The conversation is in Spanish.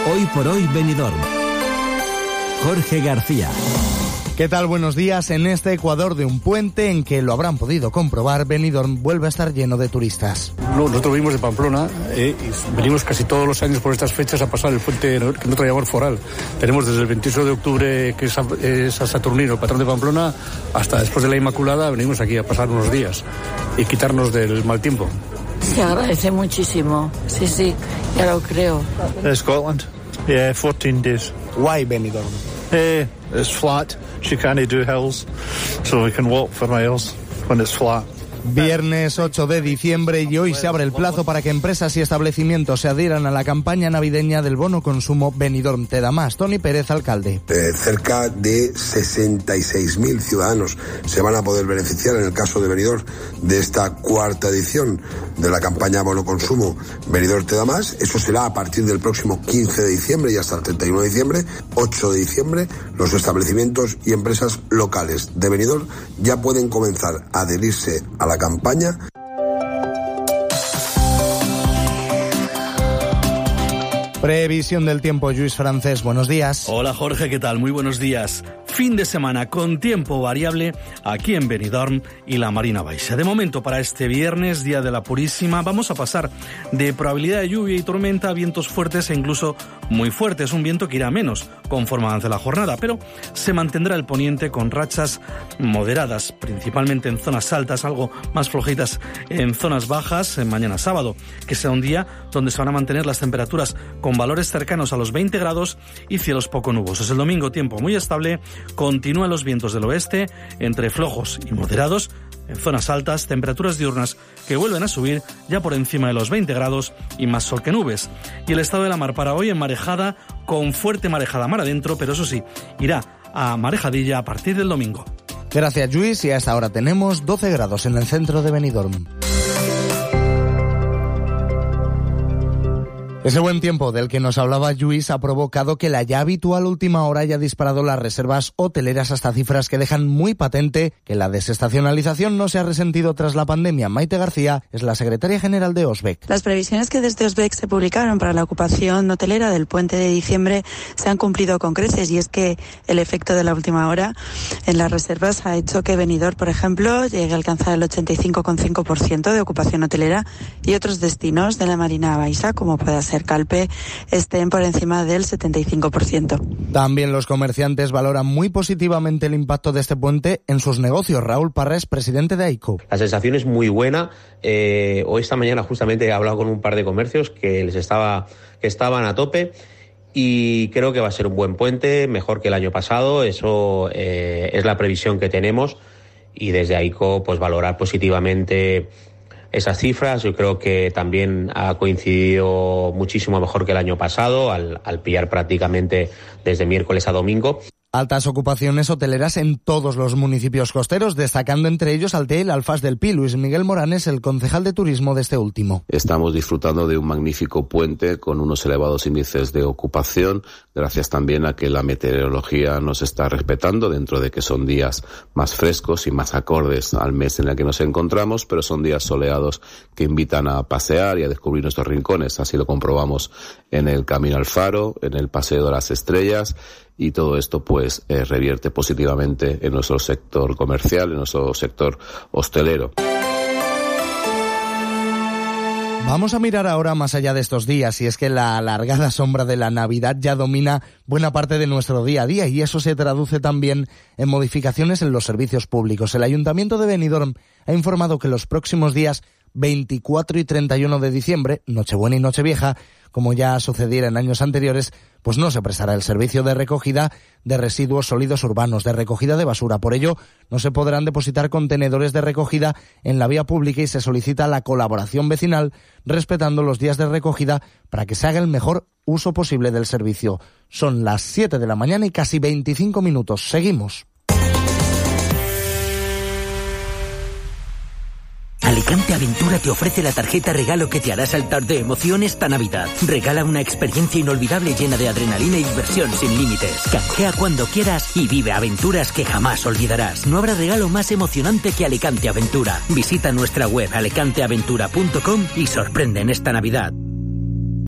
Hoy por hoy Benidorm. Jorge García. ¿Qué tal? Buenos días. En este Ecuador de un puente en que lo habrán podido comprobar, Benidorm vuelve a estar lleno de turistas. Nosotros venimos de Pamplona y venimos casi todos los años por estas fechas a pasar el puente que nosotros llamamos foral. Tenemos desde el 28 de octubre, que es a Saturnino, patrón de Pamplona, hasta después de la Inmaculada, venimos aquí a pasar unos días y quitarnos del mal tiempo. Se agradece muchísimo, sí, ya lo creo. Scotland, yeah, 14 days. Why Benidorm? It's flat, you can't do hills, so we can walk for miles when it's flat. Viernes 8 de diciembre y hoy se abre el plazo para que empresas y establecimientos se adhieran a la campaña navideña del bono consumo Benidorm Te da más. Tony Pérez, alcalde. Cerca de 66.000 ciudadanos se van a poder beneficiar en el caso de Benidorm de esta cuarta edición de la campaña bono consumo Benidorm Te da más. Eso será a partir del próximo 15 de diciembre y hasta el 31 de diciembre. 8 de diciembre, los establecimientos y empresas locales de Benidorm ya pueden comenzar a adherirse a la campaña. Previsión del tiempo, Lluís Francés, buenos días. Hola Jorge, ¿qué tal? Muy buenos días. Fin de semana con tiempo variable aquí en Benidorm y la Marina Baixa. De momento, para este viernes, Día de la Purísima, vamos a pasar de probabilidad de lluvia y tormenta a vientos fuertes e incluso muy fuertes. Un viento que irá menos conforme avance la jornada, pero se mantendrá el poniente con rachas moderadas, principalmente en zonas altas, algo más flojitas en zonas bajas, en mañana sábado, que será un día donde se van a mantener las temperaturas con valores cercanos a los 20 grados y cielos poco nubosos. El domingo, tiempo muy estable. Continúan los vientos del oeste, entre flojos y moderados. En zonas altas, temperaturas diurnas que vuelven a subir ya por encima de los 20 grados y más sol que nubes. Y el estado de la mar para hoy en marejada, con fuerte marejada mar adentro, pero eso sí, irá a marejadilla a partir del domingo. Gracias, Lluís. Y hasta ahora tenemos 12 grados en el centro de Benidorm. Ese buen tiempo del que nos hablaba Lluís ha provocado que la ya habitual última hora haya disparado las reservas hoteleras hasta cifras que dejan muy patente que la desestacionalización no se ha resentido tras la pandemia. Maite García es la secretaria general de OSBEC. Las previsiones que desde OSBEC se publicaron para la ocupación hotelera del puente de diciembre se han cumplido con creces, y es que el efecto de la última hora en las reservas ha hecho que Benidorm, por ejemplo, llegue a alcanzar el 85,5% de ocupación hotelera y otros destinos de la Marina Baixa, como pueda ser Calpe, estén por encima del 75%. También los comerciantes valoran muy positivamente el impacto de este puente en sus negocios. Raúl Parrés, presidente de AICO. La sensación es muy buena. Hoy esta mañana justamente he hablado con un par de comercios que estaban a tope, y creo que va a ser un buen puente, mejor que el año pasado. Eso es la previsión que tenemos, y desde AICO pues valorar positivamente esas cifras. Yo creo que también ha coincidido muchísimo mejor que el año pasado, al pillar prácticamente desde miércoles a domingo. Altas ocupaciones hoteleras en todos los municipios costeros, destacando entre ellos Altea y el Alfaz del Pi. Luis Miguel Moranes, el concejal de turismo de este último. Estamos disfrutando de un magnífico puente con unos elevados índices de ocupación, gracias también a que la meteorología nos está respetando, dentro de que son días más frescos y más acordes al mes en el que nos encontramos, pero son días soleados que invitan a pasear y a descubrir nuestros rincones. Así lo comprobamos en el Camino al Faro, en el Paseo de las Estrellas, y todo esto pues revierte positivamente en nuestro sector comercial, en nuestro sector hostelero. Vamos a mirar ahora más allá de estos días, y es que la alargada sombra de la Navidad ya domina buena parte de nuestro día a día, y eso se traduce también en modificaciones en los servicios públicos. El Ayuntamiento de Benidorm ha informado que los próximos días 24 y 31 de diciembre, Nochebuena y Nochevieja, como ya sucediera en años anteriores, pues no se prestará el servicio de recogida de residuos sólidos urbanos, de recogida de basura. Por ello, no se podrán depositar contenedores de recogida en la vía pública, y se solicita la colaboración vecinal respetando los días de recogida para que se haga el mejor uso posible del servicio. Son las 7 de la mañana y casi 25 minutos. Seguimos. Alicante Aventura te ofrece la tarjeta regalo que te hará saltar de emoción esta Navidad. Regala una experiencia inolvidable llena de adrenalina y diversión sin límites. Canjea cuando quieras y vive aventuras que jamás olvidarás. No habrá regalo más emocionante que Alicante Aventura. Visita nuestra web alicanteaventura.com y sorprende en esta Navidad.